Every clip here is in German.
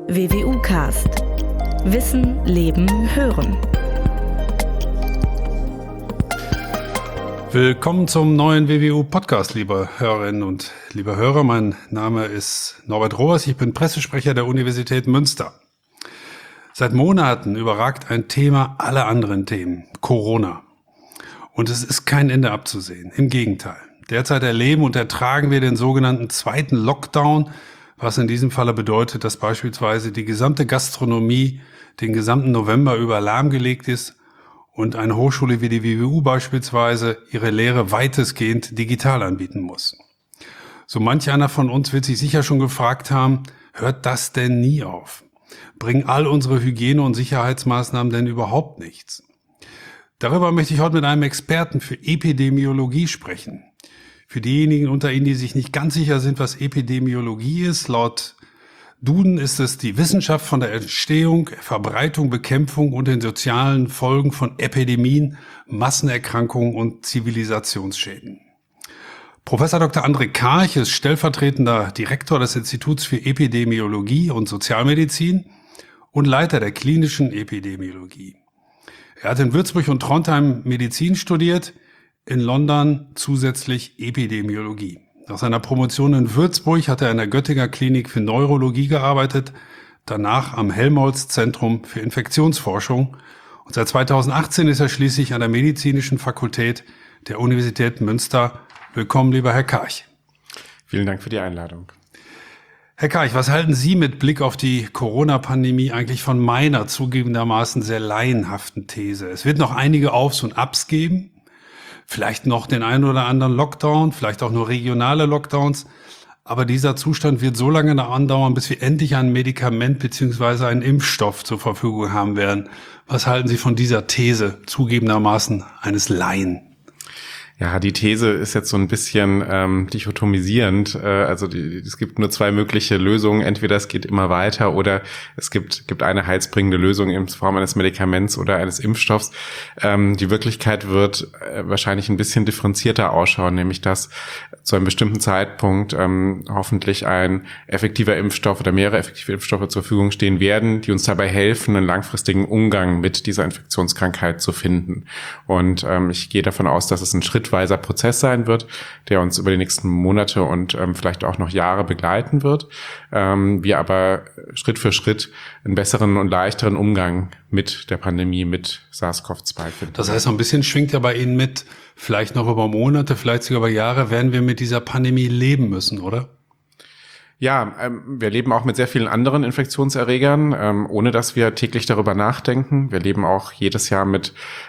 WWU-Cast. Wissen, Leben, Hören. Willkommen zum neuen WWU-Podcast, liebe Hörerinnen und liebe Hörer. Mein Name ist Norbert Rohrs, ich bin Pressesprecher der Universität Münster. Seit Monaten überragt ein Thema alle anderen Themen, Corona. Und es ist kein Ende abzusehen, im Gegenteil. Derzeit erleben und ertragen wir den sogenannten zweiten Lockdown, was in diesem Falle bedeutet, dass beispielsweise die gesamte Gastronomie den gesamten November über lahmgelegt ist und eine Hochschule wie die WWU beispielsweise ihre Lehre weitestgehend digital anbieten muss. So manch einer von uns wird sich sicher schon gefragt haben, hört das denn nie auf? Bringen all unsere Hygiene- und Sicherheitsmaßnahmen denn überhaupt nichts? Darüber möchte ich heute mit einem Experten für Epidemiologie sprechen. Für diejenigen unter Ihnen, die sich nicht ganz sicher sind, was Epidemiologie ist, laut Duden ist es die Wissenschaft von der Entstehung, Verbreitung, Bekämpfung und den sozialen Folgen von Epidemien, Massenerkrankungen und Zivilisationsschäden. Professor Dr. André Karch ist stellvertretender Direktor des Instituts für Epidemiologie und Sozialmedizin und Leiter der klinischen Epidemiologie. Er hat in Würzburg und Trondheim Medizin studiert, in London zusätzlich Epidemiologie. Nach seiner Promotion in Würzburg hat er in der Göttinger Klinik für Neurologie gearbeitet, danach am Helmholtz-Zentrum für Infektionsforschung und seit 2018 ist er schließlich an der Medizinischen Fakultät der Universität Münster. Willkommen, lieber Herr Karch. Vielen Dank für die Einladung. Herr Karch, was halten Sie mit Blick auf die Corona-Pandemie eigentlich von meiner zugegebenermaßen sehr laienhaften These? Es wird noch einige Aufs und Abs geben. Vielleicht noch den einen oder anderen Lockdown, vielleicht auch nur regionale Lockdowns. Aber dieser Zustand wird so lange andauern, bis wir endlich ein Medikament bzw. einen Impfstoff zur Verfügung haben werden. Was halten Sie von dieser These, zugegebenermaßen eines Laien? Ja, die These ist jetzt so ein bisschen dichotomisierend. Es gibt nur zwei mögliche Lösungen. Entweder es geht immer weiter oder es gibt eine heilsbringende Lösung in Form eines Medikaments oder eines Impfstoffs. Die Wirklichkeit wird wahrscheinlich ein bisschen differenzierter ausschauen, nämlich dass zu einem bestimmten Zeitpunkt hoffentlich ein effektiver Impfstoff oder mehrere effektive Impfstoffe zur Verfügung stehen werden, die uns dabei helfen, einen langfristigen Umgang mit dieser Infektionskrankheit zu finden. Und ich gehe davon aus, dass es ein schrittweiser Prozess sein wird, der uns über die nächsten Monate und vielleicht auch noch Jahre begleiten wird. Wir aber Schritt für Schritt einen besseren und leichteren Umgang mit der Pandemie, mit SARS-CoV-2 finden. Das heißt, so ein bisschen schwingt ja bei Ihnen mit, vielleicht noch über Monate, vielleicht sogar über Jahre, werden wir mit dieser Pandemie leben müssen, oder? Ja, wir leben auch mit sehr vielen anderen Infektionserregern, ohne dass wir täglich darüber nachdenken. Wir leben auch jedes Jahr mit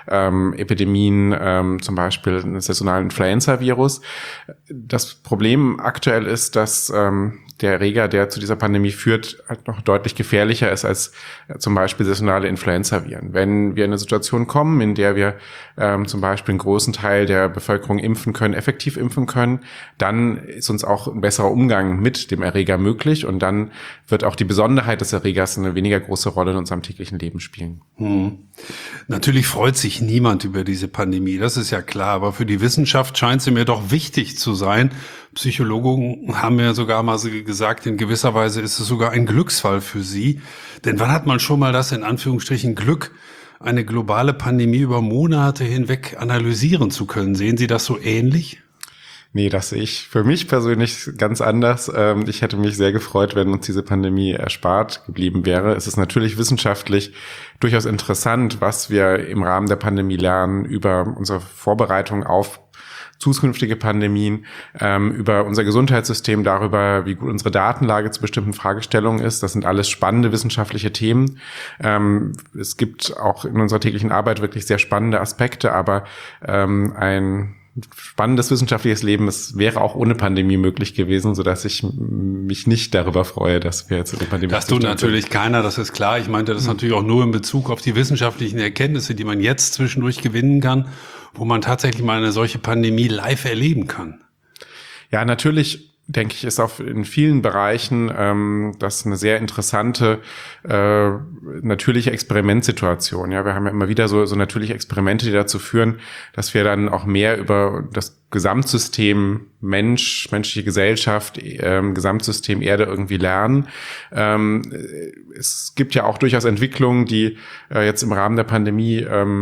Epidemien, zum Beispiel des saisonalen Influenza-Virus. Das Problem aktuell ist, dass der Erreger, der zu dieser Pandemie führt, halt noch deutlich gefährlicher ist als zum Beispiel saisonale Influenza-Viren. Wenn wir in eine Situation kommen, in der wir zum Beispiel einen großen Teil der Bevölkerung impfen können, effektiv impfen können, dann ist uns auch ein besserer Umgang mit dem Erreger möglich und dann wird auch die Besonderheit des Erregers eine weniger große Rolle in unserem täglichen Leben spielen. Natürlich freut sich niemand über diese Pandemie, das ist ja klar, aber für die Wissenschaft scheint sie mir doch wichtig zu sein. Psychologen haben ja sogar mal gesagt, in gewisser Weise ist es sogar ein Glücksfall für sie. Denn wann hat man schon mal das in Anführungsstrichen Glück, eine globale Pandemie über Monate hinweg analysieren zu können? Sehen Sie das so ähnlich? Nee, das sehe ich für mich persönlich ganz anders. Ich hätte mich sehr gefreut, wenn uns diese Pandemie erspart geblieben wäre. Es ist natürlich wissenschaftlich durchaus interessant, was wir im Rahmen der Pandemie lernen über unsere Vorbereitung auf zukünftige Pandemien, über unser Gesundheitssystem, darüber, wie gut unsere Datenlage zu bestimmten Fragestellungen ist. Das sind alles spannende wissenschaftliche Themen. Es gibt auch in unserer täglichen Arbeit wirklich sehr spannende Aspekte, aber ein spannendes wissenschaftliches Leben, es wäre auch ohne Pandemie möglich gewesen, sodass ich mich nicht darüber freue, dass wir jetzt in der Pandemie... Das tut natürlich keiner, das ist klar. Ich meinte das natürlich auch nur in Bezug auf die wissenschaftlichen Erkenntnisse, die man jetzt zwischendurch gewinnen kann, wo man tatsächlich mal eine solche Pandemie live erleben kann. Ja, natürlich denke ich, ist auch in vielen Bereichen das eine sehr interessante natürliche Experimentsituation. Ja, wir haben ja immer wieder so natürliche Experimente, die dazu führen, dass wir dann auch mehr über das Gesamtsystem Mensch, menschliche Gesellschaft, Gesamtsystem Erde irgendwie lernen. Es gibt ja auch durchaus Entwicklungen, die jetzt im Rahmen der Pandemie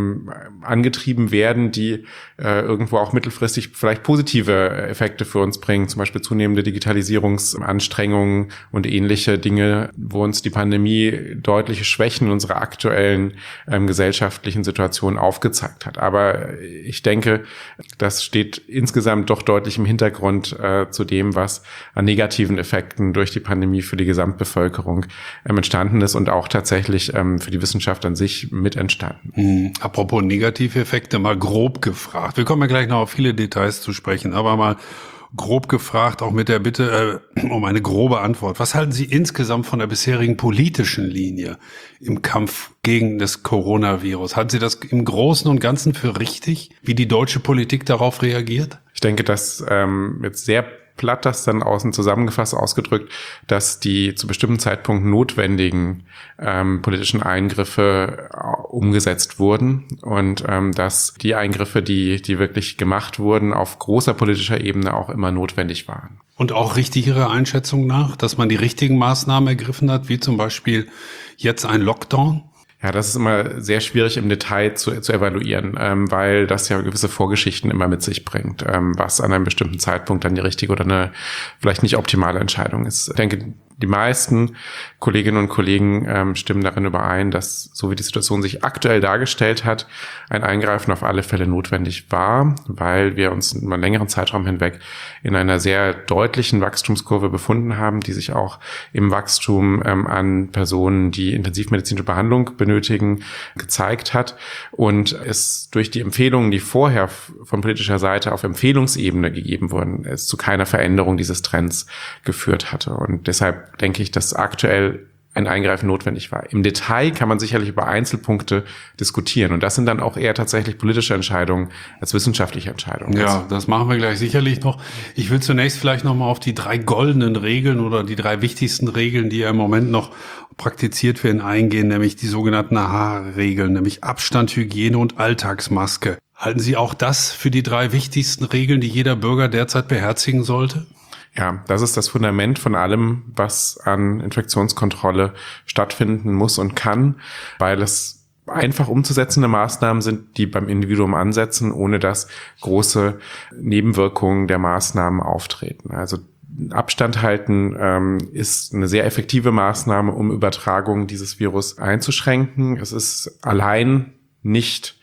angetrieben werden, die irgendwo auch mittelfristig vielleicht positive Effekte für uns bringen, zum Beispiel zunehmende Digitalisierungsanstrengungen und ähnliche Dinge, wo uns die Pandemie deutliche Schwächen unserer aktuellen gesellschaftlichen Situation aufgezeigt hat. Aber ich denke, das steht insgesamt doch deutlich im Hintergrund zu dem, was an negativen Effekten durch die Pandemie für die Gesamtbevölkerung entstanden ist und auch tatsächlich für die Wissenschaft an sich mit entstanden. Apropos negative Effekte, mal grob gefragt. Wir kommen ja gleich noch auf viele Details zu sprechen, aber mal grob gefragt, auch mit der Bitte um eine grobe Antwort. Was halten Sie insgesamt von der bisherigen politischen Linie im Kampf gegen das Coronavirus? Halten Sie das im Großen und Ganzen für richtig, wie die deutsche Politik darauf reagiert? Ich denke, dass jetzt sehr platt das dann außen zusammengefasst ausgedrückt, dass die zu bestimmten Zeitpunkten notwendigen politischen Eingriffe umgesetzt wurden und dass die Eingriffe, die wirklich gemacht wurden, auf großer politischer Ebene auch immer notwendig waren. Und auch richtig Ihrer Einschätzung nach, dass man die richtigen Maßnahmen ergriffen hat, wie zum Beispiel jetzt ein Lockdown? Ja, das ist immer sehr schwierig im Detail zu evaluieren, weil das ja gewisse Vorgeschichten immer mit sich bringt, was an einem bestimmten Zeitpunkt dann die richtige oder eine vielleicht nicht optimale Entscheidung ist. Ich denke, die meisten Kolleginnen und Kollegen stimmen darin überein, dass, so wie die Situation sich aktuell dargestellt hat, ein Eingreifen auf alle Fälle notwendig war, weil wir uns über einen längeren Zeitraum hinweg in einer sehr deutlichen Wachstumskurve befunden haben, die sich auch im Wachstum an Personen, die intensivmedizinische Behandlung benötigen, gezeigt hat und es durch die Empfehlungen, die vorher von politischer Seite auf Empfehlungsebene gegeben wurden, es zu keiner Veränderung dieses Trends geführt hatte. Und deshalb denke ich, dass aktuell ein Eingreifen notwendig war. Im Detail kann man sicherlich über Einzelpunkte diskutieren. Und das sind dann auch eher tatsächlich politische Entscheidungen als wissenschaftliche Entscheidungen. Ja, das machen wir gleich sicherlich noch. Ich will zunächst vielleicht noch mal auf die 3 goldenen Regeln oder die 3 wichtigsten Regeln, die ja im Moment noch praktiziert werden, eingehen, nämlich die sogenannten AHA-Regeln, nämlich Abstand, Hygiene und Alltagsmaske. Halten Sie auch das für die 3 wichtigsten Regeln, die jeder Bürger derzeit beherzigen sollte? Ja, das ist das Fundament von allem, was an Infektionskontrolle stattfinden muss und kann, weil es einfach umzusetzende Maßnahmen sind, die beim Individuum ansetzen, ohne dass große Nebenwirkungen der Maßnahmen auftreten. Also Abstand halten ist eine sehr effektive Maßnahme, um Übertragungen dieses Virus einzuschränken. Es ist allein nicht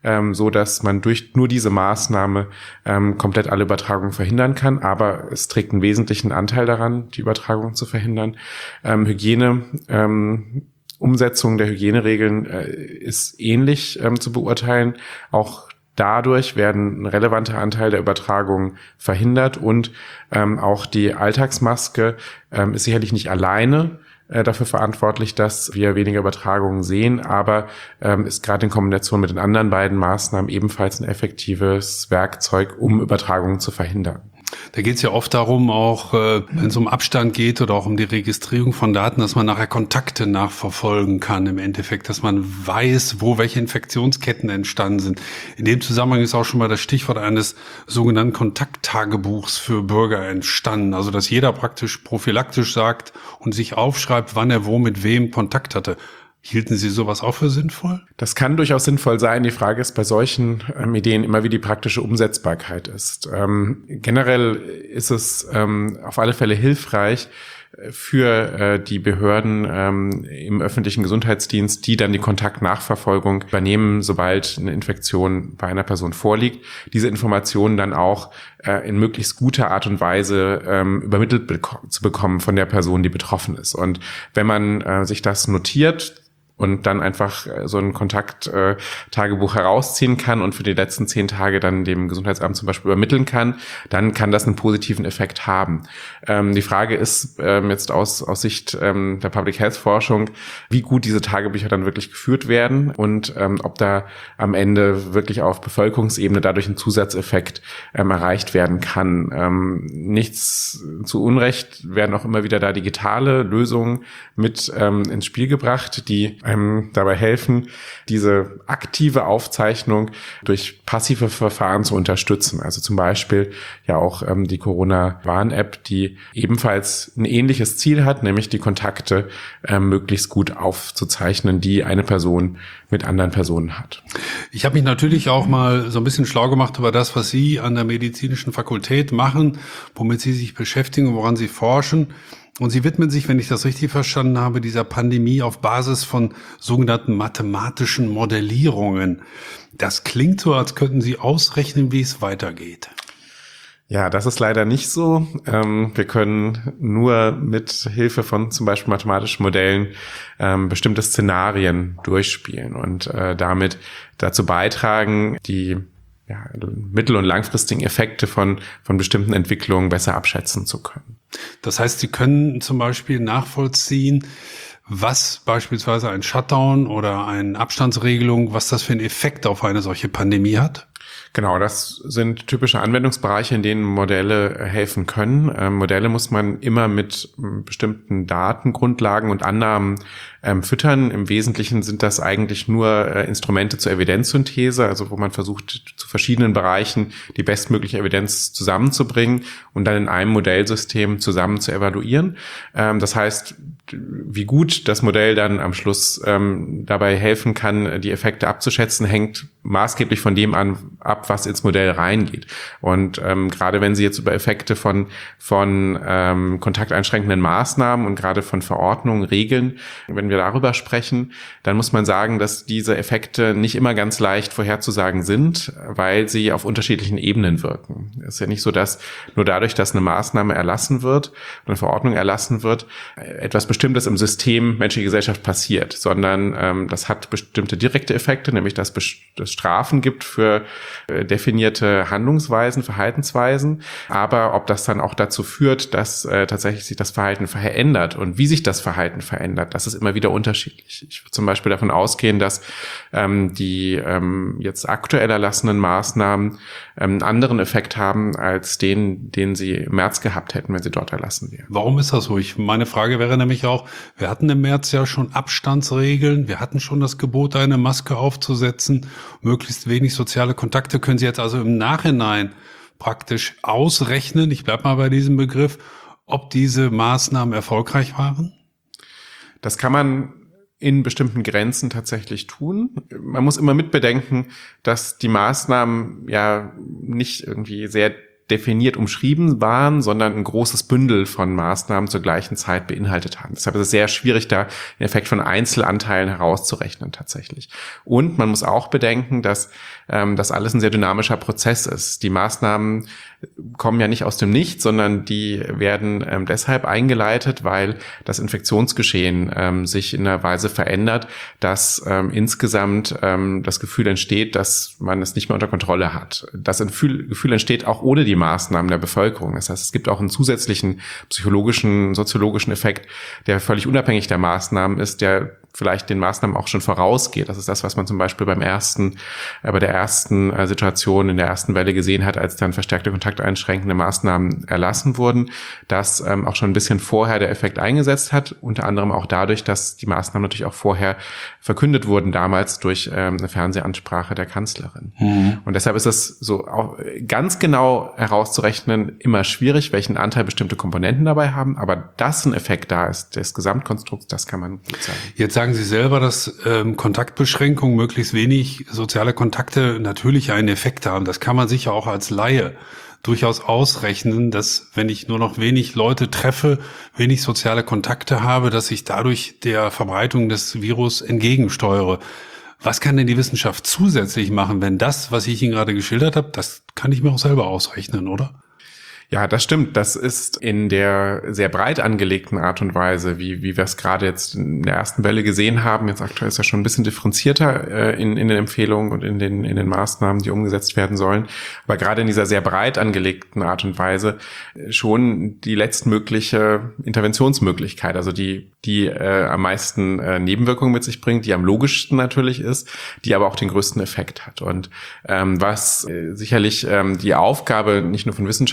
so dass man durch nur diese Maßnahme komplett alle Übertragungen verhindern kann, aber es trägt einen wesentlichen Anteil daran, die Übertragung zu verhindern. Hygiene, Umsetzung der Hygieneregeln ist ähnlich zu beurteilen. Auch dadurch werden ein relevanter Anteil der Übertragung verhindert und auch die Alltagsmaske ist sicherlich nicht alleine dafür verantwortlich, dass wir weniger Übertragungen sehen, aber ist gerade in Kombination mit den anderen beiden Maßnahmen ebenfalls ein effektives Werkzeug, um Übertragungen zu verhindern. Da geht es ja oft darum, auch wenn es um Abstand geht oder auch um die Registrierung von Daten, dass man nachher Kontakte nachverfolgen kann im Endeffekt, dass man weiß, wo welche Infektionsketten entstanden sind. In dem Zusammenhang ist auch schon mal das Stichwort eines sogenannten Kontakttagebuchs für Bürger entstanden. Also dass jeder praktisch prophylaktisch sagt und sich aufschreibt, wann er wo mit wem Kontakt hatte. Hielten Sie sowas auch für sinnvoll? Das kann durchaus sinnvoll sein. Die Frage ist bei solchen Ideen immer, wie die praktische Umsetzbarkeit ist. Generell ist es auf alle Fälle hilfreich für die Behörden im öffentlichen Gesundheitsdienst, die dann die Kontaktnachverfolgung übernehmen, sobald eine Infektion bei einer Person vorliegt, diese Informationen dann auch in möglichst guter Art und Weise übermittelt zu bekommen von der Person, die betroffen ist. Und wenn man sich das notiert und dann einfach so ein Kontakttagebuch herausziehen kann und für die letzten 10 Tage dann dem Gesundheitsamt zum Beispiel übermitteln kann, dann kann das einen positiven Effekt haben. Die Frage ist jetzt aus Sicht der Public Health Forschung, wie gut diese Tagebücher dann wirklich geführt werden und ob da am Ende wirklich auf Bevölkerungsebene dadurch ein Zusatzeffekt erreicht werden kann. Nichts zu Unrecht werden auch immer wieder da digitale Lösungen mit ins Spiel gebracht, die einem dabei helfen, diese aktive Aufzeichnung durch passive Verfahren zu unterstützen. Also zum Beispiel ja auch die Corona-Warn-App, die ebenfalls ein ähnliches Ziel hat, nämlich die Kontakte möglichst gut aufzuzeichnen, die eine Person mit anderen Personen hat. Ich habe mich natürlich auch mal so ein bisschen schlau gemacht über das, was Sie an der medizinischen Fakultät machen, womit Sie sich beschäftigen, woran Sie forschen. Und Sie widmen sich, wenn ich das richtig verstanden habe, dieser Pandemie auf Basis von sogenannten mathematischen Modellierungen. Das klingt so, als könnten Sie ausrechnen, wie es weitergeht. Ja, das ist leider nicht so. Wir können nur mit Hilfe von zum Beispiel mathematischen Modellen bestimmte Szenarien durchspielen und damit dazu beitragen, die mittel- und langfristigen Effekte von bestimmten Entwicklungen besser abschätzen zu können. Das heißt, Sie können zum Beispiel nachvollziehen, was beispielsweise ein Shutdown oder eine Abstandsregelung, was das für einen Effekt auf eine solche Pandemie hat? Genau, das sind typische Anwendungsbereiche, in denen Modelle helfen können. Modelle muss man immer mit bestimmten Datengrundlagen und Annahmen füttern. Im Wesentlichen sind das eigentlich nur Instrumente zur Evidenzsynthese, also wo man versucht, zu verschiedenen Bereichen die bestmögliche Evidenz zusammenzubringen und dann in einem Modellsystem zusammen zu evaluieren. Das heißt, wie gut das Modell dann am Schluss dabei helfen kann, die Effekte abzuschätzen, hängt maßgeblich von dem ab, was ins Modell reingeht. Und gerade wenn Sie jetzt über Effekte von kontakteinschränkenden Maßnahmen und gerade von Verordnungen, Regeln, wenn wir darüber sprechen, dann muss man sagen, dass diese Effekte nicht immer ganz leicht vorherzusagen sind, weil sie auf unterschiedlichen Ebenen wirken. Es ist ja nicht so, dass nur dadurch, dass eine Maßnahme erlassen wird, eine Verordnung erlassen wird, etwas Bestimmtes im System menschliche Gesellschaft passiert, sondern das hat bestimmte direkte Effekte, nämlich dass es Strafen gibt für definierte Handlungsweisen, Verhaltensweisen, aber ob das dann auch dazu führt, dass tatsächlich sich das Verhalten verändert und wie sich das Verhalten verändert, das ist immer wieder unterschiedlich. Ich würde zum Beispiel davon ausgehen, dass die jetzt aktuell erlassenen Maßnahmen einen anderen Effekt haben als den sie im März gehabt hätten, wenn sie dort erlassen wären. Warum ist das so? Meine Frage wäre nämlich auch, wir hatten im März ja schon Abstandsregeln, wir hatten schon das Gebot, eine Maske aufzusetzen, möglichst wenig soziale Kontakte. Können Sie jetzt also im Nachhinein praktisch ausrechnen, ich bleibe mal bei diesem Begriff, ob diese Maßnahmen erfolgreich waren? Das kann man in bestimmten Grenzen tatsächlich tun. Man muss immer mitbedenken, dass die Maßnahmen ja nicht irgendwie sehr definiert umschrieben waren, sondern ein großes Bündel von Maßnahmen zur gleichen Zeit beinhaltet haben. Deshalb ist es sehr schwierig, da den Effekt von Einzelanteilen herauszurechnen tatsächlich. Und man muss auch bedenken, dass das alles ein sehr dynamischer Prozess ist. Die Maßnahmen kommen ja nicht aus dem Nichts, sondern die werden deshalb eingeleitet, weil das Infektionsgeschehen sich in einer Weise verändert, dass insgesamt das Gefühl entsteht, dass man es nicht mehr unter Kontrolle hat. Das Gefühl entsteht auch ohne die Maßnahmen der Bevölkerung. Das heißt, es gibt auch einen zusätzlichen psychologischen, soziologischen Effekt, der völlig unabhängig der Maßnahmen ist, der vielleicht den Maßnahmen auch schon vorausgeht. Das ist das, was man zum Beispiel bei der ersten Situation in der ersten Welle gesehen hat, als dann verstärkte kontakteinschränkende Maßnahmen erlassen wurden, dass auch schon ein bisschen vorher der Effekt eingesetzt hat, unter anderem auch dadurch, dass die Maßnahmen natürlich auch vorher verkündet wurden, damals durch eine Fernsehansprache der Kanzlerin. Mhm. Und deshalb ist es so auch ganz genau herauszurechnen immer schwierig, welchen Anteil bestimmte Komponenten dabei haben, aber dass ein Effekt da ist, des Gesamtkonstrukts, das kann man gut sagen. Jetzt sagen Sie selber, dass Kontaktbeschränkungen, möglichst wenig soziale Kontakte natürlich einen Effekt haben. Das kann man sicher auch als Laie durchaus ausrechnen, dass wenn ich nur noch wenig Leute treffe, wenig soziale Kontakte habe, dass ich dadurch der Verbreitung des Virus entgegensteuere. Was kann denn die Wissenschaft zusätzlich machen, wenn das, was ich Ihnen gerade geschildert habe, das kann ich mir auch selber ausrechnen, oder? Ja, das stimmt. Das ist in der sehr breit angelegten Art und Weise, wie wir es gerade jetzt in der ersten Welle gesehen haben. Jetzt aktuell ist ja schon ein bisschen differenzierter in den Empfehlungen und in den Maßnahmen, die umgesetzt werden sollen. Aber gerade in dieser sehr breit angelegten Art und Weise schon die letztmögliche Interventionsmöglichkeit, also die am meisten Nebenwirkungen mit sich bringt, die am logischsten natürlich ist, die aber auch den größten Effekt hat. Und was sicherlich die Aufgabe nicht nur von Wissenschaft, sondern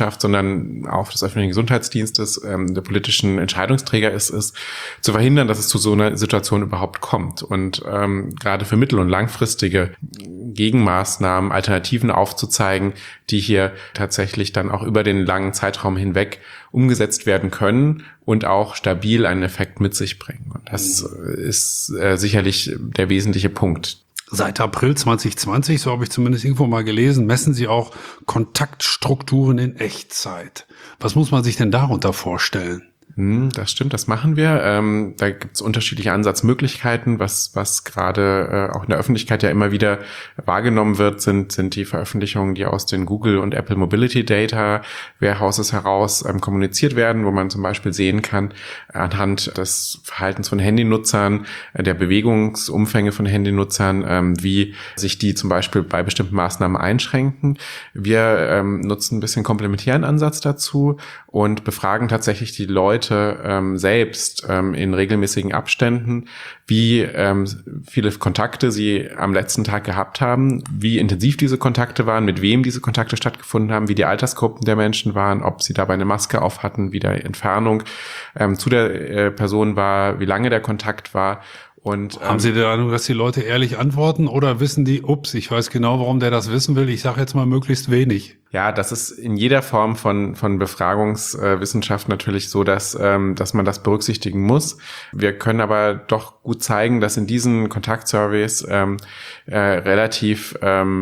man auch des öffentlichen Gesundheitsdienstes, der politischen Entscheidungsträger ist zu verhindern, dass es zu so einer Situation überhaupt kommt. Und gerade für mittel- und langfristige Gegenmaßnahmen, Alternativen aufzuzeigen, die hier tatsächlich dann auch über den langen Zeitraum hinweg umgesetzt werden können und auch stabil einen Effekt mit sich bringen. Und das ist sicherlich der wesentliche Punkt. Seit April 2020, so habe ich zumindest irgendwo mal gelesen, messen Sie auch Kontaktstrukturen in Echtzeit. Was muss man sich denn darunter vorstellen? Das stimmt, das machen wir. Da gibt es unterschiedliche Ansatzmöglichkeiten. Was gerade auch in der Öffentlichkeit ja immer wieder wahrgenommen wird, sind die Veröffentlichungen, die aus den Google und Apple Mobility Data Warehouses heraus kommuniziert werden, wo man zum Beispiel sehen kann, anhand des Verhaltens von Handynutzern, der Bewegungsumfänge von Handynutzern, wie sich die zum Beispiel bei bestimmten Maßnahmen einschränken. Wir nutzen ein bisschen komplementären Ansatz dazu und befragen tatsächlich die Leute selbst in regelmäßigen Abständen, wie viele Kontakte sie am letzten Tag gehabt haben, wie intensiv diese Kontakte waren, mit wem diese Kontakte stattgefunden haben, wie die Altersgruppen der Menschen waren, ob sie dabei eine Maske auf hatten, wie die Entfernung zu der Person war, wie lange der Kontakt war. Und, haben Sie den Eindruck, dass die Leute ehrlich antworten oder wissen die, ich weiß genau, warum der das wissen will, ich sage jetzt mal möglichst wenig? Ja, das ist in jeder Form von Befragungswissenschaft natürlich so, dass man das berücksichtigen muss. Wir können aber doch gut zeigen, dass in diesen Kontaktsurveys relativ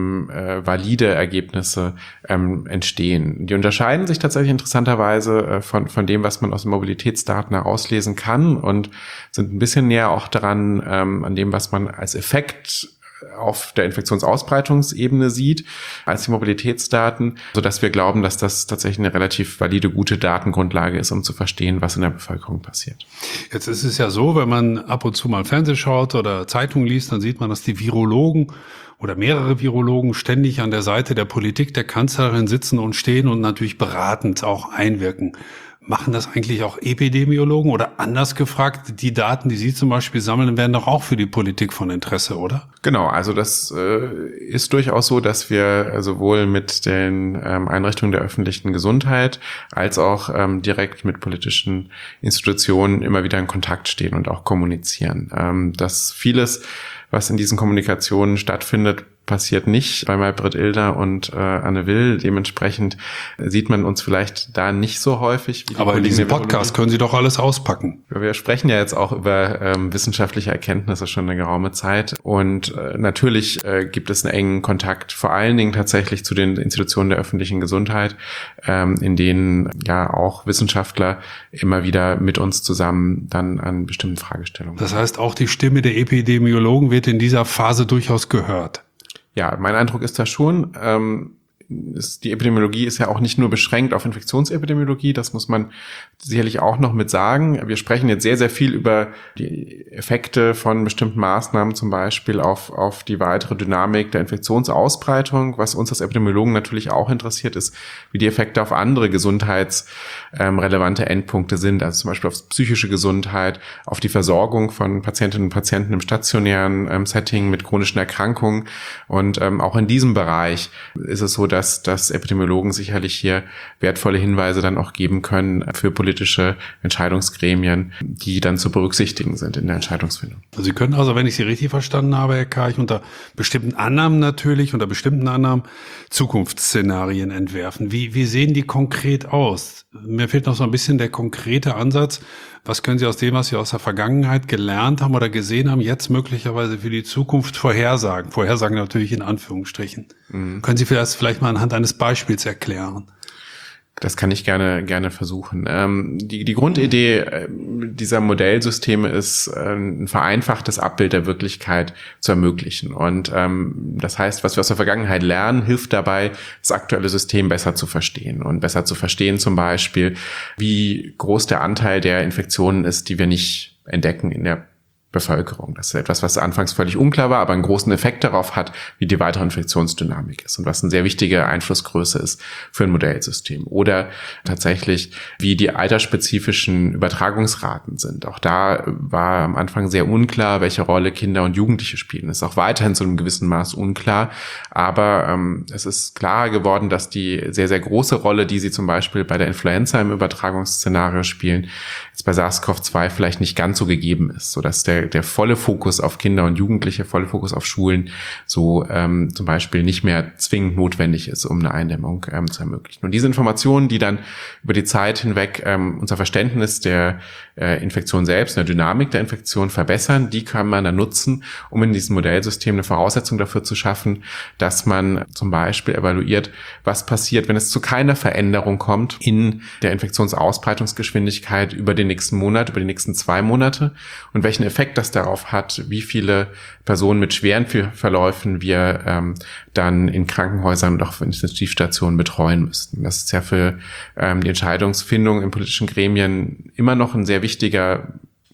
valide Ergebnisse entstehen. Die unterscheiden sich tatsächlich interessanterweise von dem, was man aus den Mobilitätsdaten herauslesen kann und sind ein bisschen näher auch daran, an dem, was man als Effekt auf der Infektionsausbreitungsebene sieht, als die Mobilitätsdaten, sodass wir glauben, dass das tatsächlich eine relativ valide, gute Datengrundlage ist, um zu verstehen, was in der Bevölkerung passiert. Jetzt ist es ja so, wenn man ab und zu mal Fernsehen schaut oder Zeitung liest, dann sieht man, dass die Virologen oder mehrere Virologen ständig an der Seite der Politik, der Kanzlerin sitzen und stehen und natürlich beratend auch einwirken. Machen das eigentlich auch Epidemiologen oder anders gefragt, die Daten, die Sie zum Beispiel sammeln, werden doch auch für die Politik von Interesse, oder? Genau, also das ist durchaus so, dass wir sowohl mit den Einrichtungen der öffentlichen Gesundheit als auch direkt mit politischen Institutionen immer wieder in Kontakt stehen und auch kommunizieren. Dass vieles, was in diesen Kommunikationen stattfindet, passiert nicht bei Maybrit Illner und Anne Will. Dementsprechend sieht man uns vielleicht da nicht so häufig. Wie aber in diesem Podcast können Sie doch alles auspacken. Wir sprechen ja jetzt auch über wissenschaftliche Erkenntnisse schon eine geraume Zeit. Und natürlich gibt es einen engen Kontakt, vor allen Dingen tatsächlich zu den Institutionen der öffentlichen Gesundheit, in denen ja auch Wissenschaftler immer wieder mit uns zusammen dann an bestimmten Fragestellungen. Das heißt, auch die Stimme der Epidemiologen wird in dieser Phase durchaus gehört. Ja, mein Eindruck ist da schon, die Epidemiologie ist ja auch nicht nur beschränkt auf Infektionsepidemiologie, das muss man sicherlich auch noch mit sagen. Wir sprechen jetzt sehr, sehr viel über die Effekte von bestimmten Maßnahmen, zum Beispiel auf die weitere Dynamik der Infektionsausbreitung. Was uns als Epidemiologen natürlich auch interessiert, ist, wie die Effekte auf andere gesundheitsrelevante Endpunkte sind, also zum Beispiel auf psychische Gesundheit, auf die Versorgung von Patientinnen und Patienten im stationären Setting mit chronischen Erkrankungen. Und auch in diesem Bereich ist es so, dass Epidemiologen sicherlich hier wertvolle Hinweise dann auch geben können für politische Entscheidungsgremien, die dann zu berücksichtigen sind in der Entscheidungsfindung. Sie können also, wenn ich Sie richtig verstanden habe, Herr Karch, unter bestimmten Annahmen Zukunftsszenarien entwerfen. Wie sehen die konkret aus? Mir fehlt noch so ein bisschen der konkrete Ansatz. Was können Sie aus dem, was Sie aus der Vergangenheit gelernt haben oder gesehen haben, jetzt möglicherweise für die Zukunft vorhersagen? Vorhersagen natürlich in Anführungsstrichen. Können Sie vielleicht mal anhand eines Beispiels erklären? Das kann ich gerne versuchen. Die Grundidee dieser Modellsysteme ist, ein vereinfachtes Abbild der Wirklichkeit zu ermöglichen. Und das heißt, was wir aus der Vergangenheit lernen, hilft dabei, das aktuelle System besser zu verstehen. Und besser zu verstehen zum Beispiel, wie groß der Anteil der Infektionen ist, die wir nicht entdecken in der Bevölkerung. Das ist etwas, was anfangs völlig unklar war, aber einen großen Effekt darauf hat, wie die weitere Infektionsdynamik ist und was eine sehr wichtige Einflussgröße ist für ein Modellsystem. Oder tatsächlich, wie die altersspezifischen Übertragungsraten sind. Auch da war am Anfang sehr unklar, welche Rolle Kinder und Jugendliche spielen. Das ist auch weiterhin zu einem gewissen Maß unklar, aber es ist klar geworden, dass die sehr, sehr große Rolle, die sie zum Beispiel bei der Influenza im Übertragungsszenario spielen, jetzt bei SARS-CoV-2 vielleicht nicht ganz so gegeben ist, sodass der volle Fokus auf Kinder und Jugendliche, volle Fokus auf Schulen so zum Beispiel nicht mehr zwingend notwendig ist, um eine Eindämmung zu ermöglichen. Und diese Informationen, die dann über die Zeit hinweg unser Verständnis der Infektion selbst, der Dynamik der Infektion verbessern, die kann man dann nutzen, um in diesem Modellsystem eine Voraussetzung dafür zu schaffen, dass man zum Beispiel evaluiert, was passiert, wenn es zu keiner Veränderung kommt in der Infektionsausbreitungsgeschwindigkeit über den nächsten Monat, über die nächsten 2 Monate und welchen Effekt das darauf hat, wie viele Personen mit schweren Verläufen wir dann in Krankenhäusern und auch in Intensivstationen betreuen müssten. Das ist ja für die Entscheidungsfindung in politischen Gremien immer noch ein sehr wichtige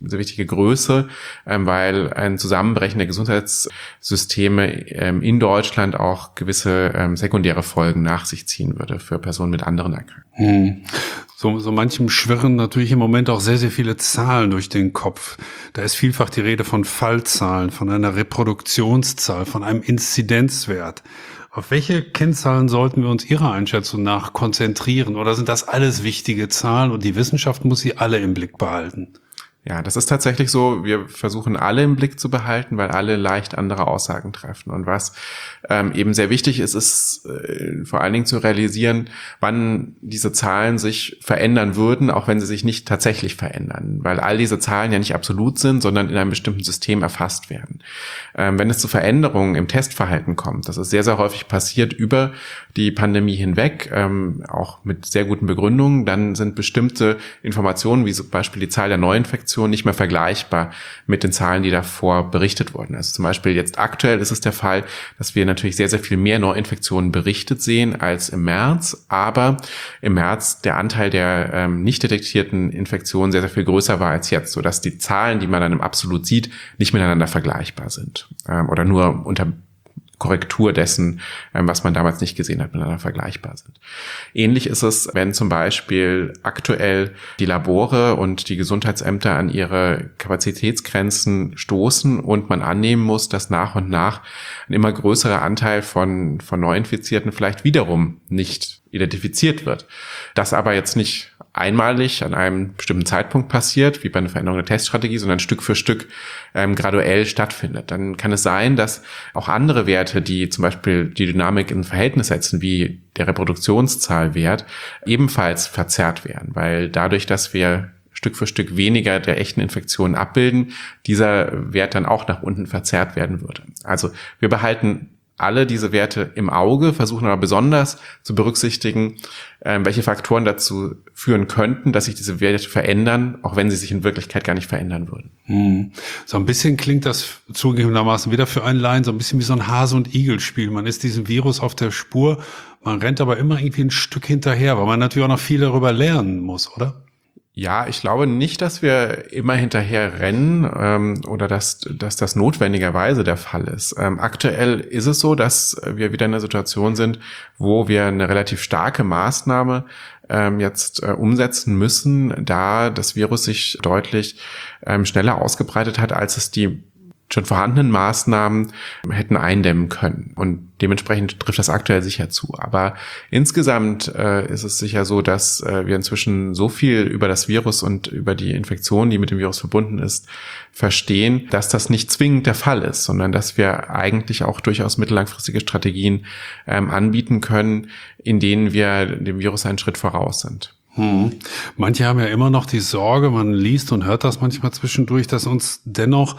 Größe, weil ein Zusammenbrechen der Gesundheitssysteme in Deutschland auch gewisse sekundäre Folgen nach sich ziehen würde für Personen mit anderen Erkrankungen. So manchem schwirren natürlich im Moment auch sehr, sehr viele Zahlen durch den Kopf. Da ist vielfach die Rede von Fallzahlen, von einer Reproduktionszahl, von einem Inzidenzwert. Auf welche Kennzahlen sollten wir uns Ihrer Einschätzung nach konzentrieren? Oder sind das alles wichtige Zahlen und die Wissenschaft muss sie alle im Blick behalten? Ja, das ist tatsächlich so. Wir versuchen alle im Blick zu behalten, weil alle leicht andere Aussagen treffen. Und was eben sehr wichtig ist, ist vor allen Dingen zu realisieren, wann diese Zahlen sich verändern würden, auch wenn sie sich nicht tatsächlich verändern. Weil all diese Zahlen ja nicht absolut sind, sondern in einem bestimmten System erfasst werden. Wenn es zu Veränderungen im Testverhalten kommt, das ist sehr, sehr häufig passiert über die Pandemie hinweg, auch mit sehr guten Begründungen, dann sind bestimmte Informationen, wie zum Beispiel die Zahl der Neuinfektionen, nicht mehr vergleichbar mit den Zahlen, die davor berichtet wurden. Also zum Beispiel jetzt aktuell ist es der Fall, dass wir natürlich sehr, sehr viel mehr Neuinfektionen berichtet sehen als im März, aber im März der Anteil der nicht detektierten Infektionen sehr, sehr viel größer war als jetzt, sodass die Zahlen, die man dann im Absolut sieht, nicht miteinander vergleichbar sind oder nur unter Korrektur dessen, was man damals nicht gesehen hat, miteinander vergleichbar sind. Ähnlich ist es, wenn zum Beispiel aktuell die Labore und die Gesundheitsämter an ihre Kapazitätsgrenzen stoßen und man annehmen muss, dass nach und nach ein immer größerer Anteil von Neuinfizierten vielleicht wiederum nicht identifiziert wird. Das aber jetzt nicht einmalig an einem bestimmten Zeitpunkt passiert, wie bei einer Veränderung der Teststrategie, sondern Stück für Stück graduell stattfindet. Dann kann es sein, dass auch andere Werte, die zum Beispiel die Dynamik in Verhältnis setzen, wie der Reproduktionszahlwert, ebenfalls verzerrt werden, weil dadurch, dass wir Stück für Stück weniger der echten Infektionen abbilden, dieser Wert dann auch nach unten verzerrt werden würde. Also wir behalten alle diese Werte im Auge, versuchen aber besonders zu berücksichtigen, welche Faktoren dazu führen könnten, dass sich diese Werte verändern, auch wenn sie sich in Wirklichkeit gar nicht verändern würden. So ein bisschen klingt das zugegebenermaßen wieder für einen Laien so ein bisschen wie so ein Hase- und Igel-Spiel. Man ist diesem Virus auf der Spur, man rennt aber immer irgendwie ein Stück hinterher, weil man natürlich auch noch viel darüber lernen muss, oder? Ja, ich glaube nicht, dass wir immer hinterher rennen oder dass das notwendigerweise der Fall ist. Aktuell ist es so, dass wir wieder in einer Situation sind, wo wir eine relativ starke Maßnahme jetzt umsetzen müssen, da das Virus sich deutlich schneller ausgebreitet hat, als es die schon vorhandenen Maßnahmen hätten eindämmen können. Und dementsprechend trifft das aktuell sicher zu. Aber insgesamt ist es sicher so, dass wir inzwischen so viel über das Virus und über die Infektion, die mit dem Virus verbunden ist, verstehen, dass das nicht zwingend der Fall ist, sondern dass wir eigentlich auch durchaus mittellangfristige Strategien anbieten können, in denen wir dem Virus einen Schritt voraus sind. Manche haben ja immer noch die Sorge, man liest und hört das manchmal zwischendurch, dass uns dennoch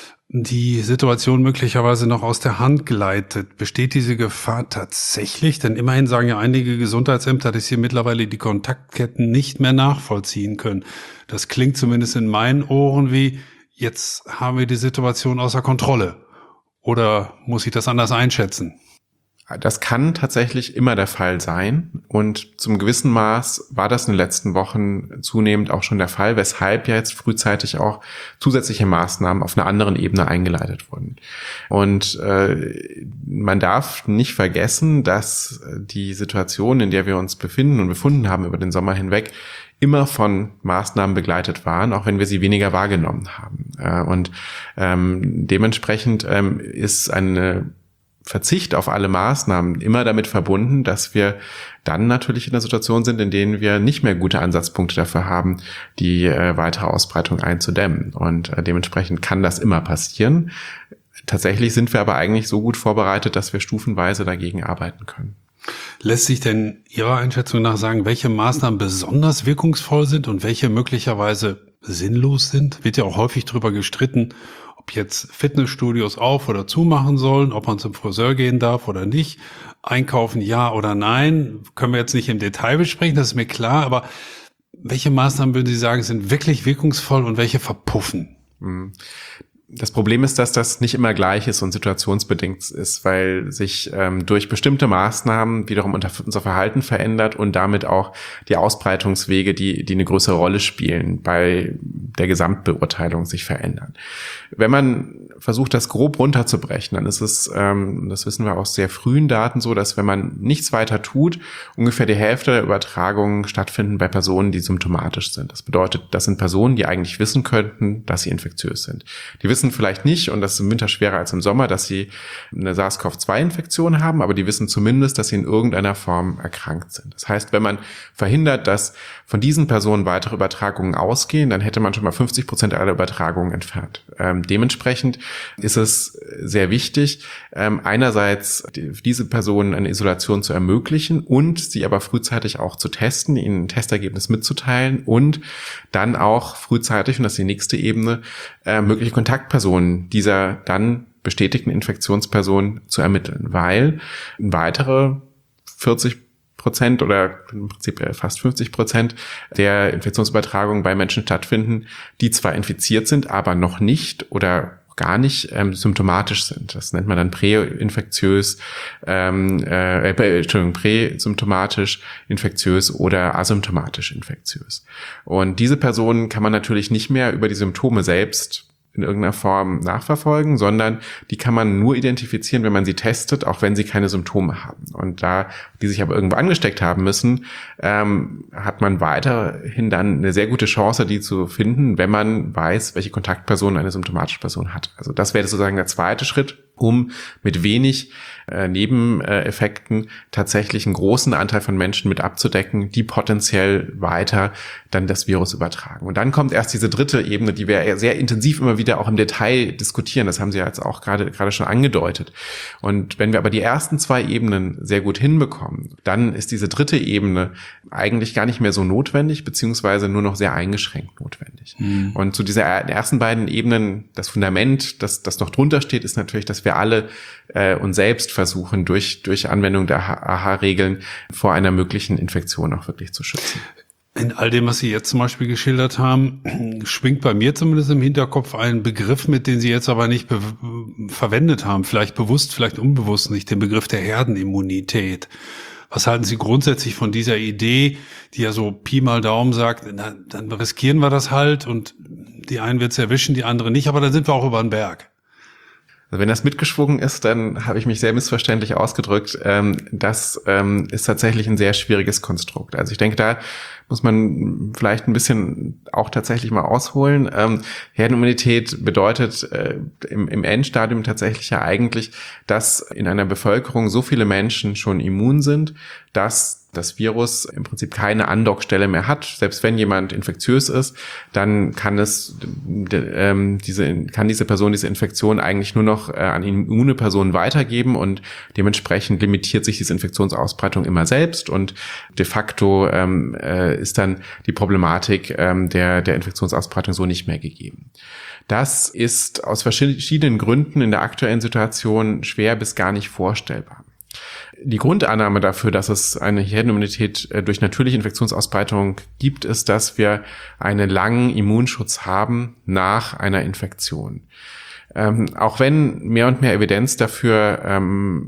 die Situation möglicherweise noch aus der Hand gleitet. Besteht diese Gefahr tatsächlich? Denn immerhin sagen ja einige Gesundheitsämter, dass sie mittlerweile die Kontaktketten nicht mehr nachvollziehen können. Das klingt zumindest in meinen Ohren wie, jetzt haben wir die Situation außer Kontrolle. Oder muss ich das anders einschätzen? Das kann tatsächlich immer der Fall sein und zum gewissen Maß war das in den letzten Wochen zunehmend auch schon der Fall, weshalb ja jetzt frühzeitig auch zusätzliche Maßnahmen auf einer anderen Ebene eingeleitet wurden. Und man darf nicht vergessen, dass die Situation, in der wir uns befinden und befunden haben über den Sommer hinweg, immer von Maßnahmen begleitet waren, auch wenn wir sie weniger wahrgenommen haben. Und dementsprechend ist eine Verzicht auf alle Maßnahmen immer damit verbunden, dass wir dann natürlich in der Situation sind, in denen wir nicht mehr gute Ansatzpunkte dafür haben, die weitere Ausbreitung einzudämmen. Und dementsprechend kann das immer passieren. Tatsächlich sind wir aber eigentlich so gut vorbereitet, dass wir stufenweise dagegen arbeiten können. Lässt sich denn Ihrer Einschätzung nach sagen, welche Maßnahmen besonders wirkungsvoll sind und welche möglicherweise sinnlos sind? Wird ja auch häufig darüber gestritten, ob jetzt Fitnessstudios auf- oder zumachen sollen, ob man zum Friseur gehen darf oder nicht, einkaufen ja oder nein. Können wir jetzt nicht im Detail besprechen, das ist mir klar, aber welche Maßnahmen würden Sie sagen, sind wirklich wirkungsvoll und welche verpuffen? Das Problem ist, dass das nicht immer gleich ist und situationsbedingt ist, weil sich durch bestimmte Maßnahmen wiederum unser Verhalten verändert und damit auch die Ausbreitungswege, die eine größere Rolle spielen, bei der Gesamtbeurteilung sich verändern. Wenn man versucht, das grob runterzubrechen, dann ist es, das wissen wir aus sehr frühen Daten so, dass wenn man nichts weiter tut, ungefähr die Hälfte der Übertragungen stattfinden bei Personen, die symptomatisch sind. Das bedeutet, das sind Personen, die eigentlich wissen könnten, dass sie infektiös sind. Die wissen vielleicht nicht, und das ist im Winter schwerer als im Sommer, dass sie eine SARS-CoV-2-Infektion haben, aber die wissen zumindest, dass sie in irgendeiner Form erkrankt sind. Das heißt, wenn man verhindert, dass von diesen Personen weitere Übertragungen ausgehen, dann hätte man schon mal 50% aller Übertragungen entfernt. Dementsprechend ist es sehr wichtig, einerseits diese Personen eine Isolation zu ermöglichen und sie aber frühzeitig auch zu testen, ihnen ein Testergebnis mitzuteilen und dann auch frühzeitig, und das ist die nächste Ebene, mögliche Kontaktpersonen dieser dann bestätigten Infektionsperson zu ermitteln, weil weitere 40% oder im Prinzip fast 50% der Infektionsübertragungen bei Menschen stattfinden, die zwar infiziert sind, aber noch nicht oder gar nicht symptomatisch sind. Das nennt man dann präinfektiös, präsymptomatisch infektiös oder asymptomatisch infektiös. Und diese Personen kann man natürlich nicht mehr über die Symptome selbst in irgendeiner Form nachverfolgen, sondern die kann man nur identifizieren, wenn man sie testet, auch wenn sie keine Symptome haben. Und da die sich aber irgendwo angesteckt haben müssen, hat man weiterhin dann eine sehr gute Chance, die zu finden, wenn man weiß, welche Kontaktperson eine symptomatische Person hat. Also das wäre sozusagen der zweite Schritt, um mit wenig Nebeneffekten tatsächlich einen großen Anteil von Menschen mit abzudecken, die potenziell weiter dann das Virus übertragen. Und dann kommt erst diese dritte Ebene, die wir sehr intensiv immer wieder auch im Detail diskutieren. Das haben Sie ja jetzt auch gerade schon angedeutet. Und wenn wir aber die ersten zwei Ebenen sehr gut hinbekommen, dann ist diese dritte Ebene eigentlich gar nicht mehr so notwendig, beziehungsweise nur noch sehr eingeschränkt notwendig. Und zu dieser ersten beiden Ebenen, das Fundament, das noch drunter steht, ist natürlich, dass wir alle uns selbst versuchen, durch Anwendung der AHA-Regeln vor einer möglichen Infektion auch wirklich zu schützen. In all dem, was Sie jetzt zum Beispiel geschildert haben, schwingt bei mir zumindest im Hinterkopf ein Begriff mit, den Sie jetzt aber nicht verwendet haben, vielleicht bewusst, vielleicht unbewusst nicht, den Begriff der Herdenimmunität. Was halten Sie grundsätzlich von dieser Idee, die ja so Pi mal Daumen sagt, na, dann riskieren wir das halt und die einen wird's erwischen, die anderen nicht, aber dann sind wir auch über den Berg. Also wenn das mitgeschwungen ist, dann habe ich mich sehr missverständlich ausgedrückt. Das ist tatsächlich ein sehr schwieriges Konstrukt. Also ich denke, da muss man vielleicht ein bisschen auch tatsächlich mal ausholen. Herdenimmunität bedeutet im Endstadium tatsächlich ja eigentlich, dass in einer Bevölkerung so viele Menschen schon immun sind, dass das Virus im Prinzip keine Andockstelle mehr hat. Selbst wenn jemand infektiös ist, dann kann diese Person diese Infektion eigentlich nur noch an immune Personen weitergeben und dementsprechend limitiert sich diese Infektionsausbreitung immer selbst und de facto ist dann die Problematik der Infektionsausbreitung so nicht mehr gegeben. Das ist aus verschiedenen Gründen in der aktuellen Situation schwer bis gar nicht vorstellbar. Die Grundannahme dafür, dass es eine Herdenimmunität durch natürliche Infektionsausbreitung gibt, ist, dass wir einen langen Immunschutz haben nach einer Infektion. Auch wenn mehr und mehr Evidenz dafür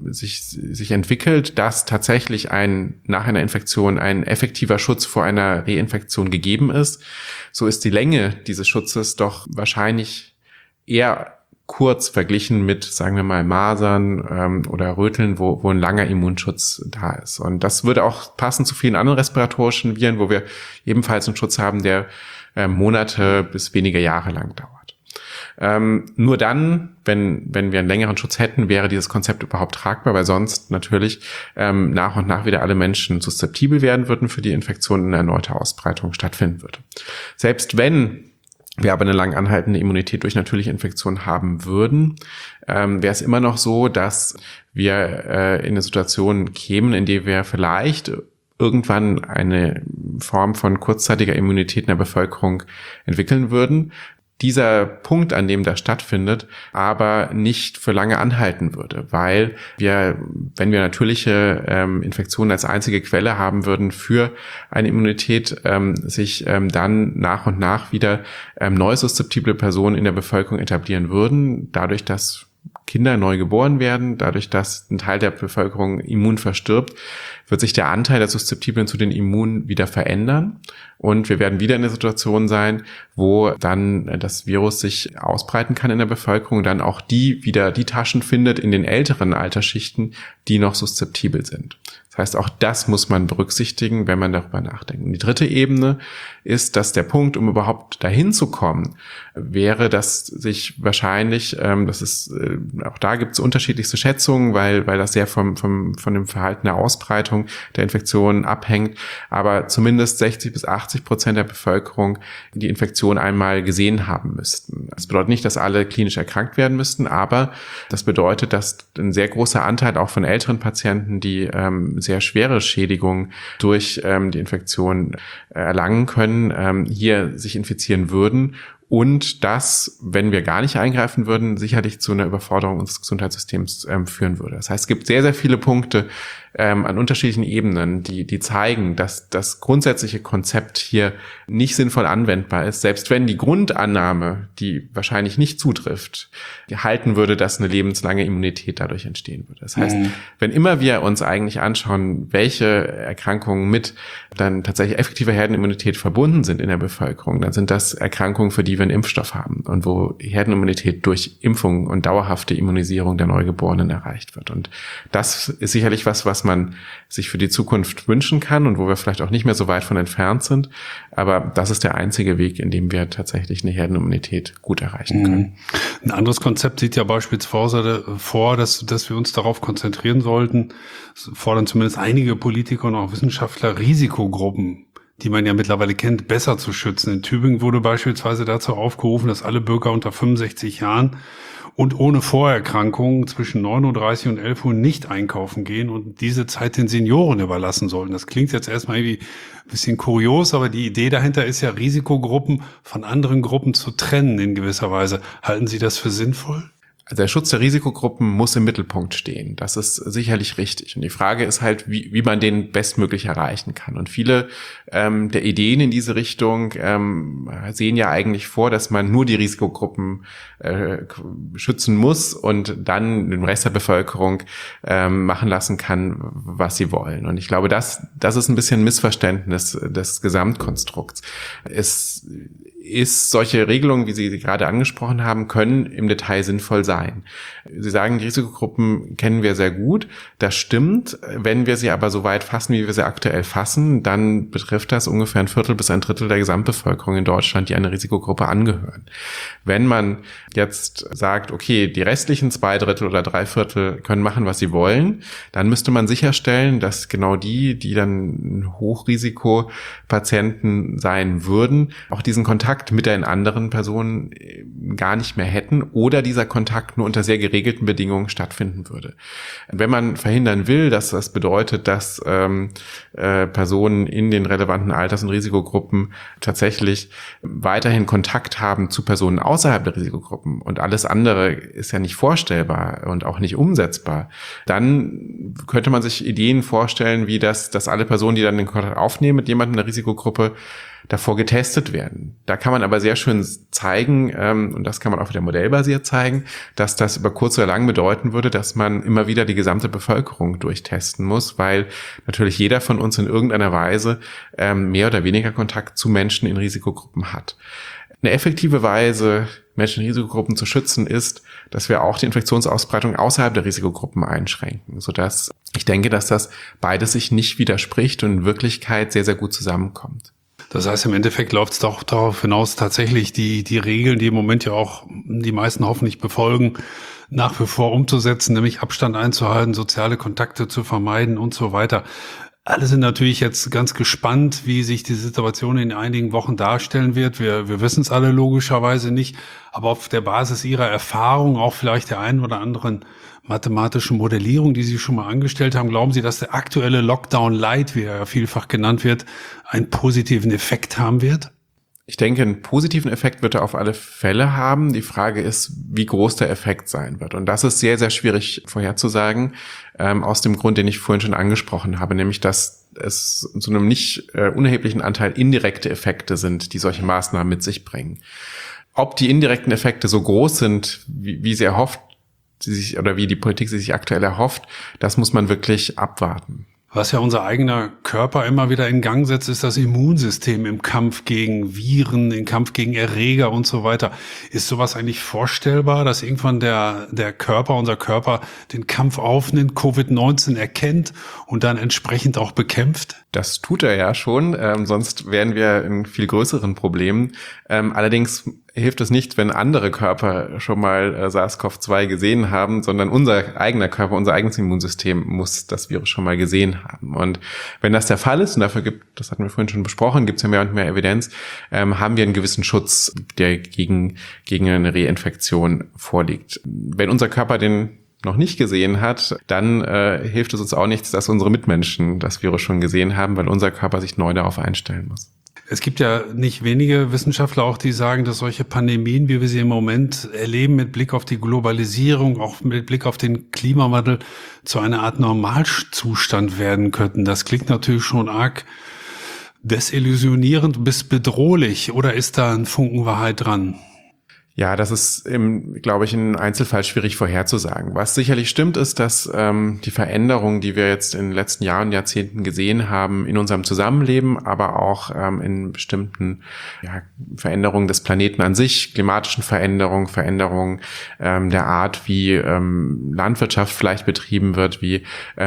sich entwickelt, dass tatsächlich nach einer Infektion ein effektiver Schutz vor einer Reinfektion gegeben ist, so ist die Länge dieses Schutzes doch wahrscheinlich eher kurz verglichen mit, sagen wir mal, Masern oder Röteln, wo ein langer Immunschutz da ist. Und das würde auch passen zu vielen anderen respiratorischen Viren, wo wir ebenfalls einen Schutz haben, der Monate bis wenige Jahre lang dauert. Nur dann, wenn wir einen längeren Schutz hätten, wäre dieses Konzept überhaupt tragbar, weil sonst natürlich nach und nach wieder alle Menschen susceptibel werden würden für die Infektion und eine erneute Ausbreitung stattfinden würde. Selbst wenn wir aber eine lang anhaltende Immunität durch natürliche Infektion haben würden, wäre es immer noch so, dass wir in eine Situation kämen, in der wir vielleicht irgendwann eine Form von kurzzeitiger Immunität in der Bevölkerung entwickeln würden. Dieser Punkt, an dem das stattfindet, aber nicht für lange anhalten würde, weil wenn wir natürliche Infektionen als einzige Quelle haben würden für eine Immunität, sich dann nach und nach wieder neu susceptible Personen in der Bevölkerung etablieren würden, dadurch, dass Kinder neu geboren werden, dadurch, dass ein Teil der Bevölkerung immun verstirbt, wird sich der Anteil der Suszeptiblen zu den Immunen wieder verändern. Und wir werden wieder in der Situation sein, wo dann das Virus sich ausbreiten kann in der Bevölkerung, dann auch wieder die Taschen findet in den älteren Altersschichten, die noch suszeptibel sind. Das heißt, auch das muss man berücksichtigen, wenn man darüber nachdenkt. Und die dritte Ebene ist, dass der Punkt, um überhaupt dahin zu kommen, wäre, dass sich wahrscheinlich, auch da gibt es unterschiedlichste Schätzungen, weil das sehr von dem Verhalten der Ausbreitung der Infektion abhängt, aber zumindest 60-80% der Bevölkerung die Infektion einmal gesehen haben müssten. Das bedeutet nicht, dass alle klinisch erkrankt werden müssten, aber das bedeutet, dass ein sehr großer Anteil auch von älteren Patienten, die sehr schwere Schädigungen durch die Infektion erlangen können, hier sich infizieren würden. Und das, wenn wir gar nicht eingreifen würden, sicherlich zu einer Überforderung unseres Gesundheitssystems führen würde. Das heißt, es gibt sehr, sehr viele Punkte an unterschiedlichen Ebenen, die zeigen, dass das grundsätzliche Konzept hier nicht sinnvoll anwendbar ist, selbst wenn die Grundannahme, die wahrscheinlich nicht zutrifft, halten würde, dass eine lebenslange Immunität dadurch entstehen würde. Das heißt, wenn immer wir uns eigentlich anschauen, welche Erkrankungen mit dann tatsächlich effektiver Herdenimmunität verbunden sind in der Bevölkerung, dann sind das Erkrankungen, für die wir einen Impfstoff haben und wo Herdenimmunität durch Impfung und dauerhafte Immunisierung der Neugeborenen erreicht wird. Und das ist sicherlich was man sich für die Zukunft wünschen kann und wo wir vielleicht auch nicht mehr so weit von entfernt sind. Aber das ist der einzige Weg, in dem wir tatsächlich eine Herdenimmunität gut erreichen können. Ein anderes Konzept sieht ja beispielsweise vor, dass wir uns darauf konzentrieren sollten, fordern zumindest einige Politiker und auch Wissenschaftler, Risikogruppen, die man ja mittlerweile kennt, besser zu schützen. In Tübingen wurde beispielsweise dazu aufgerufen, dass alle Bürger unter 65 Jahren und ohne Vorerkrankungen zwischen 9:30 und 11 Uhr nicht einkaufen gehen und diese Zeit den Senioren überlassen sollten. Das klingt jetzt erstmal irgendwie ein bisschen kurios, aber die Idee dahinter ist ja, Risikogruppen von anderen Gruppen zu trennen in gewisser Weise. Halten Sie das für sinnvoll? Der Schutz der Risikogruppen muss im Mittelpunkt stehen. Das ist sicherlich richtig. Und die Frage ist halt, wie man den bestmöglich erreichen kann. Und viele der Ideen in diese Richtung sehen ja eigentlich vor, dass man nur die Risikogruppen schützen muss und dann den Rest der Bevölkerung machen lassen kann, was sie wollen. Und ich glaube, das ist ein bisschen ein Missverständnis des Gesamtkonstrukts. Solche Regelungen, wie Sie gerade angesprochen haben, können im Detail sinnvoll sein. Sie sagen, die Risikogruppen kennen wir sehr gut. Das stimmt. Wenn wir sie aber so weit fassen, wie wir sie aktuell fassen, dann betrifft das ungefähr 1/4 bis 1/3 der Gesamtbevölkerung in Deutschland, die einer Risikogruppe angehören. Wenn man jetzt sagt, okay, die restlichen 2/3 oder 3/4 können machen, was sie wollen, dann müsste man sicherstellen, dass genau die dann Hochrisikopatienten sein würden, auch diesen Kontakt mit den anderen Personen gar nicht mehr hätten oder dieser Kontakt nur unter sehr geregelten Bedingungen stattfinden würde. Wenn man verhindern will, dass das bedeutet, dass Personen in den relevanten Alters- und Risikogruppen tatsächlich weiterhin Kontakt haben zu Personen außerhalb der Risikogruppen und alles andere ist ja nicht vorstellbar und auch nicht umsetzbar, dann könnte man sich Ideen vorstellen, wie dass alle Personen, die dann den Kontakt aufnehmen mit jemandem in der Risikogruppe, davor getestet werden. Da kann man aber sehr schön zeigen, und das kann man auch wieder modellbasiert zeigen, dass das über kurz oder lang bedeuten würde, dass man immer wieder die gesamte Bevölkerung durchtesten muss, weil natürlich jeder von uns in irgendeiner Weise mehr oder weniger Kontakt zu Menschen in Risikogruppen hat. Eine effektive Weise, Menschen in Risikogruppen zu schützen, ist, dass wir auch die Infektionsausbreitung außerhalb der Risikogruppen einschränken, sodass ich denke, dass das beides sich nicht widerspricht und in Wirklichkeit sehr, sehr gut zusammenkommt. Das heißt, im Endeffekt läuft es doch darauf hinaus, tatsächlich die Regeln, die im Moment ja auch die meisten hoffentlich befolgen, nach wie vor umzusetzen, nämlich Abstand einzuhalten, soziale Kontakte zu vermeiden und so weiter. Alle sind natürlich jetzt ganz gespannt, wie sich die Situation in einigen Wochen darstellen wird. Wir wissen es alle logischerweise nicht, aber auf der Basis Ihrer Erfahrung, auch vielleicht der einen oder anderen mathematischen Modellierung, die Sie schon mal angestellt haben, glauben Sie, dass der aktuelle Lockdown Light, wie er ja vielfach genannt wird, einen positiven Effekt haben wird? Ich denke, einen positiven Effekt wird er auf alle Fälle haben. Die Frage ist, wie groß der Effekt sein wird. Und das ist sehr, sehr schwierig vorherzusagen, aus dem Grund, den ich vorhin schon angesprochen habe, nämlich, dass es zu einem nicht unerheblichen Anteil indirekte Effekte sind, die solche Maßnahmen mit sich bringen. Ob die indirekten Effekte so groß sind, wie sie erhofft, oder wie die Politik sie sich aktuell erhofft, das muss man wirklich abwarten. Was ja unser eigener Körper immer wieder in Gang setzt, ist das Immunsystem im Kampf gegen Viren, im Kampf gegen Erreger und so weiter. Ist sowas eigentlich vorstellbar, dass irgendwann unser Körper den Kampf aufnimmt, Covid-19 erkennt und dann entsprechend auch bekämpft? Das tut er ja schon, sonst wären wir in viel größeren Problemen. Allerdings hilft es nicht, wenn andere Körper schon mal SARS-CoV-2 gesehen haben, sondern unser eigener Körper, unser eigenes Immunsystem muss das Virus schon mal gesehen haben. Und wenn das der Fall ist, und dafür das hatten wir vorhin schon besprochen, gibt es ja mehr und mehr Evidenz, haben wir einen gewissen Schutz, der gegen eine Reinfektion vorliegt. Wenn unser Körper den noch nicht gesehen hat, dann hilft es uns auch nichts, dass unsere Mitmenschen das Virus schon gesehen haben, weil unser Körper sich neu darauf einstellen muss. Es gibt ja nicht wenige Wissenschaftler auch, die sagen, dass solche Pandemien, wie wir sie im Moment erleben, mit Blick auf die Globalisierung, auch mit Blick auf den Klimawandel, zu einer Art Normalzustand werden könnten. Das klingt natürlich schon arg desillusionierend bis bedrohlich. Oder ist da ein Funken Wahrheit dran? Ja, das ist, glaube ich, im Einzelfall schwierig vorherzusagen. Was sicherlich stimmt, ist, dass die Veränderungen, die wir jetzt in den letzten Jahren und Jahrzehnten gesehen haben, in unserem Zusammenleben, aber auch in bestimmten Veränderungen des Planeten an sich, klimatischen Veränderungen der Art, wie Landwirtschaft vielleicht betrieben wird, wie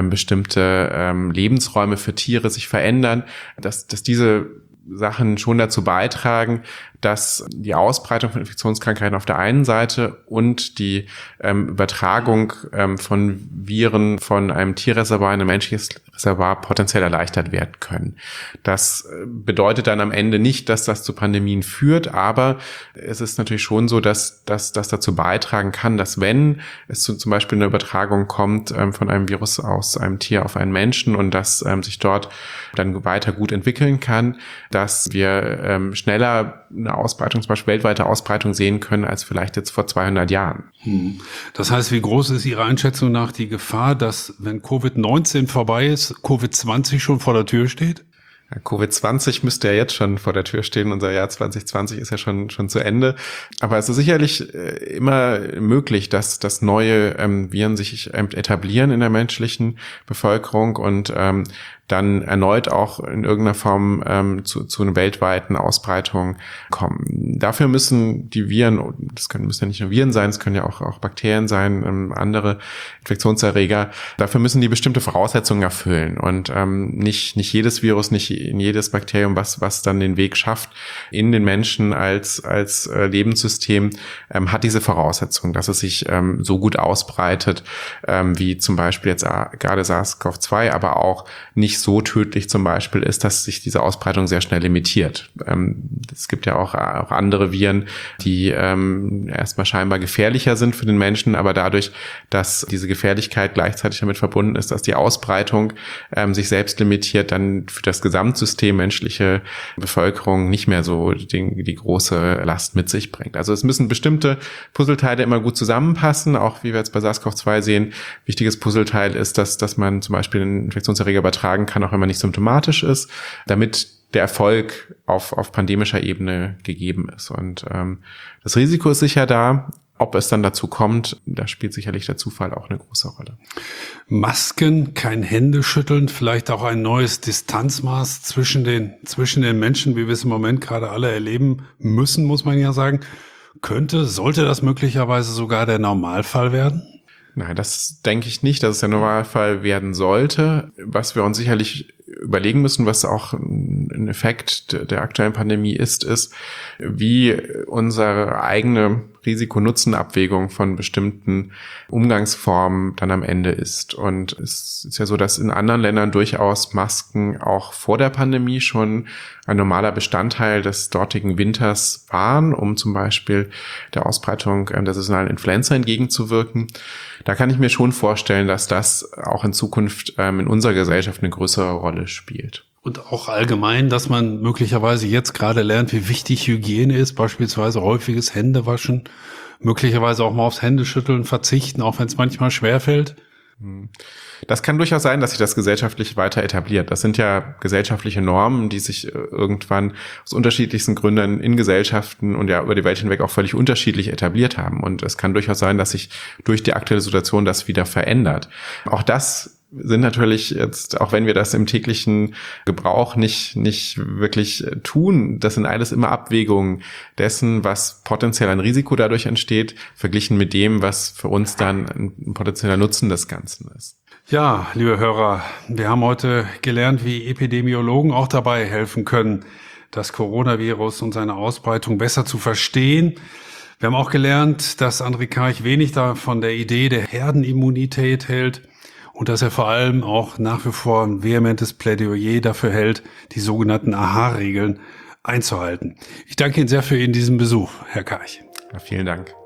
bestimmte Lebensräume für Tiere sich verändern, dass diese Sachen schon dazu beitragen, dass die Ausbreitung von Infektionskrankheiten auf der einen Seite und die Übertragung von Viren von einem Tierreservoir in ein menschliches Reservoir potenziell erleichtert werden können. Das bedeutet dann am Ende nicht, dass das zu Pandemien führt, aber es ist natürlich schon so, dass das dazu beitragen kann, dass wenn es zu zum Beispiel einer Übertragung kommt von einem Virus aus einem Tier auf einen Menschen und das sich dort dann weiter gut entwickeln kann, dass wir schneller eine Ausbreitung, zum Beispiel weltweite Ausbreitung sehen können, als vielleicht jetzt vor 200 Jahren. Das heißt, wie groß ist Ihrer Einschätzung nach die Gefahr, dass, wenn Covid-19 vorbei ist, Covid-20 schon vor der Tür steht? Covid-20 müsste ja jetzt schon vor der Tür stehen. Unser Jahr 2020 ist ja schon zu Ende. Aber es ist sicherlich immer möglich, dass neue Viren sich etablieren in der menschlichen Bevölkerung und dann erneut auch in irgendeiner Form zu einer weltweiten Ausbreitung kommen. Dafür müssen die Viren, müssen ja nicht nur Viren sein, es können ja auch Bakterien sein, andere Infektionserreger, dafür müssen die bestimmte Voraussetzungen erfüllen. Und nicht jedes Virus, nicht jedes Bakterium, was dann den Weg schafft in den Menschen als Lebenssystem, hat diese Voraussetzung, dass es sich so gut ausbreitet, wie zum Beispiel jetzt gerade SARS-CoV-2, aber auch nicht so tödlich zum Beispiel ist, dass sich diese Ausbreitung sehr schnell limitiert. Es gibt ja auch andere Viren, die erstmal scheinbar gefährlicher sind für den Menschen, aber dadurch, dass diese Gefährlichkeit gleichzeitig damit verbunden ist, dass die Ausbreitung sich selbst limitiert, dann für das Gesamtsystem menschliche Bevölkerung nicht mehr so die große Last mit sich bringt. Also es müssen bestimmte Puzzleteile immer gut zusammenpassen, auch wie wir jetzt bei SARS-CoV-2 sehen. Wichtiges Puzzleteil ist, dass man zum Beispiel einen Infektionserreger übertragen kann, auch wenn man nicht symptomatisch ist, damit der Erfolg auf pandemischer Ebene gegeben ist. Und das Risiko ist sicher da. Ob es dann dazu kommt, da spielt sicherlich der Zufall auch eine große Rolle. Masken, kein Händeschütteln, vielleicht auch ein neues Distanzmaß zwischen den Menschen, wie wir es im Moment gerade alle erleben müssen, muss man ja sagen. Sollte das möglicherweise sogar der Normalfall werden? Nein, das denke ich nicht, dass es der Normalfall werden sollte. Was wir uns sicherlich überlegen müssen, was auch ein Effekt der aktuellen Pandemie ist, wie unsere eigene Risiko-Nutzen-Abwägung von bestimmten Umgangsformen dann am Ende ist. Und es ist ja so, dass in anderen Ländern durchaus Masken auch vor der Pandemie schon ein normaler Bestandteil des dortigen Winters waren, um zum Beispiel der Ausbreitung der saisonalen Influenza entgegenzuwirken. Da kann ich mir schon vorstellen, dass das auch in Zukunft in unserer Gesellschaft eine größere Rolle spielt. Und auch allgemein, dass man möglicherweise jetzt gerade lernt, wie wichtig Hygiene ist, beispielsweise häufiges Händewaschen, möglicherweise auch mal aufs Händeschütteln verzichten, auch wenn es manchmal schwerfällt. Das kann durchaus sein, dass sich das gesellschaftlich weiter etabliert. Das sind ja gesellschaftliche Normen, die sich irgendwann aus unterschiedlichsten Gründen in Gesellschaften und ja über die Welt hinweg auch völlig unterschiedlich etabliert haben. Und es kann durchaus sein, dass sich durch die aktuelle Situation das wieder verändert. Auch das sind natürlich jetzt, auch wenn wir das im täglichen Gebrauch nicht wirklich tun, das sind alles immer Abwägungen dessen, was potenziell ein Risiko dadurch entsteht, verglichen mit dem, was für uns dann ein potenzieller Nutzen des Ganzen ist. Ja, liebe Hörer, wir haben heute gelernt, wie Epidemiologen auch dabei helfen können, das Coronavirus und seine Ausbreitung besser zu verstehen. Wir haben auch gelernt, dass André Karch wenig von der Idee der Herdenimmunität hält und dass er vor allem auch nach wie vor ein vehementes Plädoyer dafür hält, die sogenannten AHA-Regeln einzuhalten. Ich danke Ihnen sehr für diesen Besuch, Herr Karch. Ja, vielen Dank.